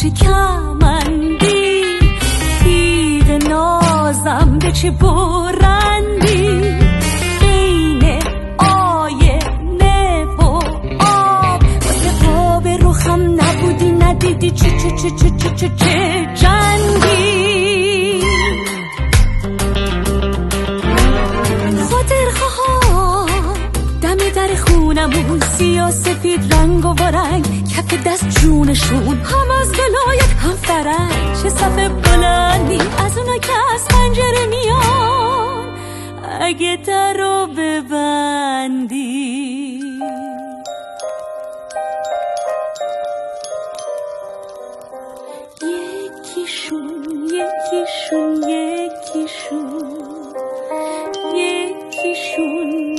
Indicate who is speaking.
Speaker 1: چه کمندی، تیغ نازم به چه برندی، بین آینه و آب واسه آب روخم نبودی ندیدی چه چه چه چه چه چه چه جنگی. خاطرها دم در خونمون سیاه سفید رنگ و وارنگ، کف دست جونشون هم از ولایت هم فرنگ، چه صف بلندی از اونا که از پنجره میان، اگه در رو ببر